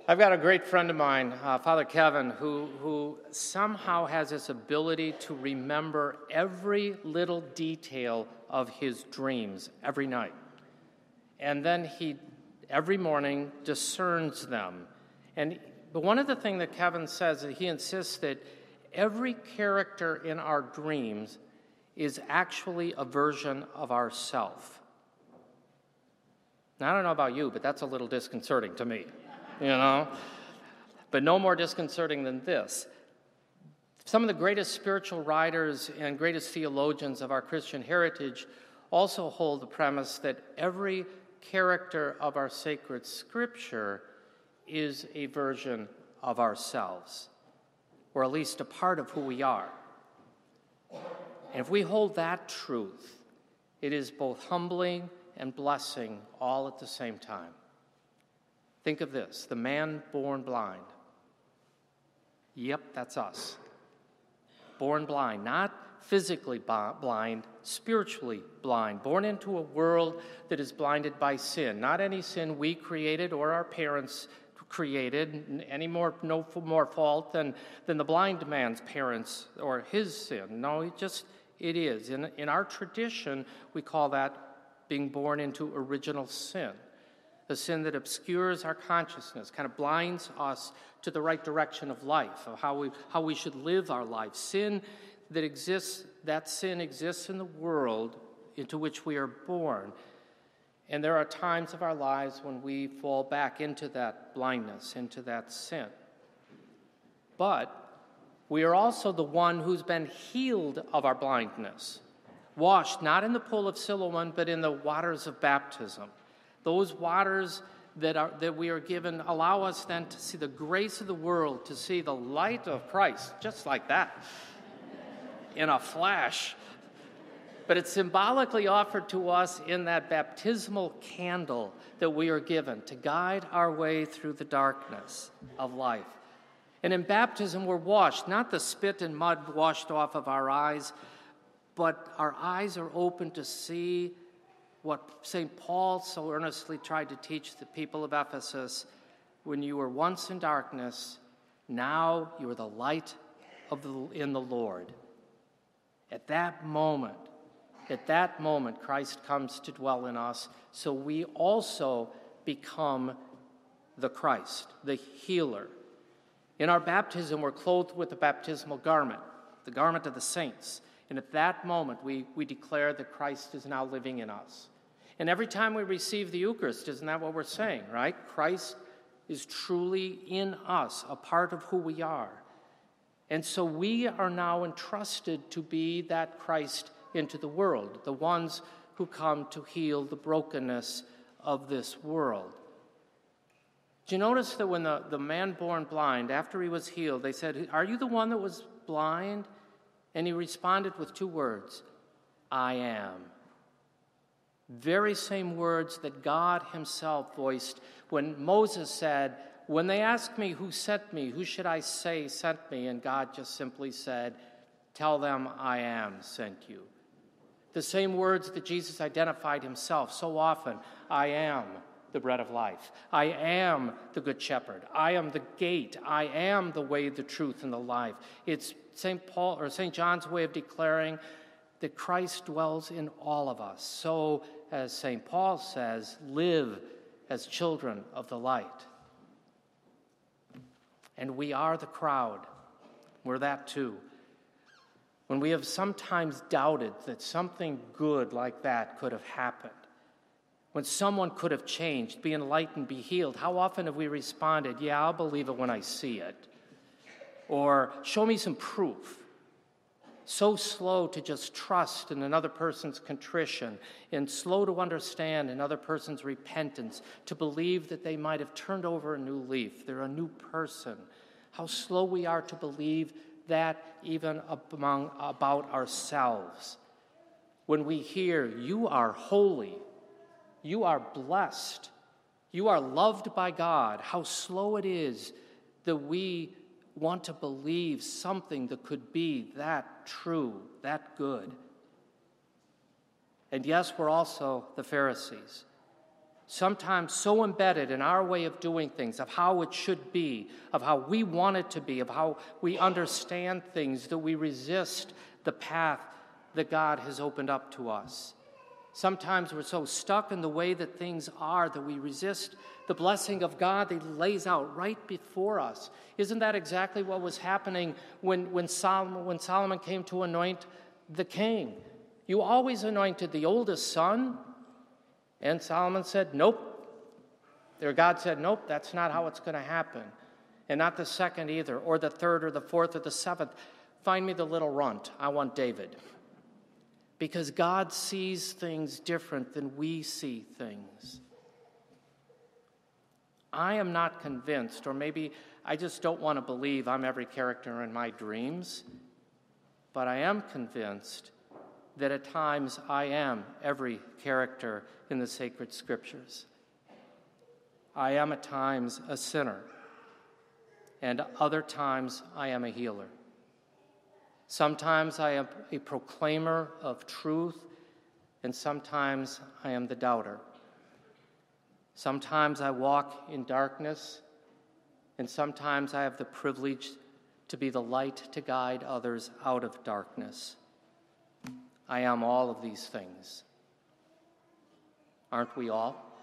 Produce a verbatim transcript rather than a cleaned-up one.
I've got a great friend of mine, uh, Father Kevin, who, who somehow has this ability to remember every little detail of his dreams every night. And then he, every morning, discerns them. And but one of the things that Kevin says is he insists that every character in our dreams is actually a version of ourself. Now, I don't know about you, but that's a little disconcerting to me. You know, but no more disconcerting than this. Some of the greatest spiritual writers and greatest theologians of our Christian heritage also hold the premise that every character of our sacred scripture is a version of ourselves, or at least a part of who we are. And if we hold that truth, it is both humbling and blessing all at the same time. Think of this, the man born blind. Yep, that's us. Born blind, not physically blind, spiritually blind, born into a world that is blinded by sin. Not any sin we created or our parents created, any more, no more fault than, than the blind man's parents or his sin. No, it just, it is. In, in our tradition, we call that being born into original sin. The sin that obscures our consciousness, kind of blinds us to the right direction of life, of how we how we should live our life. Sin that exists, that sin exists in the world into which we are born. And there are times of our lives when we fall back into that blindness, into that sin. But we are also the one who's been healed of our blindness, washed not in the pool of Siloam, but in the waters of baptism. Those waters that are that we are given allow us then to see the grace of the world, to see the light of Christ, just like that, in a flash. But it's symbolically offered to us in that baptismal candle that we are given to guide our way through the darkness of life. And in baptism, we're washed, not the spit and mud washed off of our eyes, but our eyes are open to see what Saint Paul so earnestly tried to teach the people of Ephesus: when you were once in darkness, now you are the light of the, in the Lord. At that moment, at that moment, Christ comes to dwell in us, so we also become the Christ, the healer. In our baptism, we're clothed with the baptismal garment, the garment of the saints. And at that moment, we, we declare that Christ is now living in us. And every time we receive the Eucharist, isn't that what we're saying, right? Christ is truly in us, a part of who we are. And so we are now entrusted to be that Christ into the world, the ones who come to heal the brokenness of this world. Do you notice that when the, the man born blind, after he was healed, they said, "Are you the one that was blind?" And he responded with two words, "I am." Very same words that God himself voiced when Moses said, "When they ask me who sent me, who should I say sent me?" And God just simply said, "Tell them I am sent you." The same words that Jesus identified himself so often: "I am the bread of life. I am the good shepherd. I am the gate. I am the way, the truth, and the life." It's Saint Paul or Saint John's way of declaring that Christ dwells in all of us. So, as Saint Paul says, live as children of the light. And we are the crowd. We're that too. When we have sometimes doubted that something good like that could have happened, when someone could have changed, be enlightened, be healed, how often have we responded, "Yeah, I'll believe it when I see it," or "Show me some proof." So slow to just trust in another person's contrition, and slow to understand another person's repentance, to believe that they might have turned over a new leaf, they're a new person. How slow we are to believe that even among, about ourselves. When we hear, "You are holy, you are blessed, you are loved by God," how slow it is that we want to believe something that could be that true, that good. And yes, we're also the Pharisees. sometimes so embedded in our way of doing things, of how it should be, of how we want it to be, of how we understand things, that we resist the path that God has opened up to us. Sometimes we're so stuck in the way that things are that we resist the blessing of God that He lays out right before us. Isn't that exactly what was happening when, when, Solomon, when Solomon came to anoint the king? You always anointed the oldest son, and Solomon said, nope. Or God said, nope, that's not how it's going to happen. And not the second either, or the third, or the fourth, or the seventh. Find me the little runt. I want David. Because God sees things different than we see things. I am not convinced, or maybe I just don't want to believe I'm every character in my dreams, but I am convinced that at times I am every character in the sacred scriptures. I am at times a sinner, and other times I am a healer. Sometimes I am a proclaimer of truth, and sometimes I am the doubter. Sometimes I walk in darkness, and sometimes I have the privilege to be the light to guide others out of darkness. I am all of these things. Aren't we all?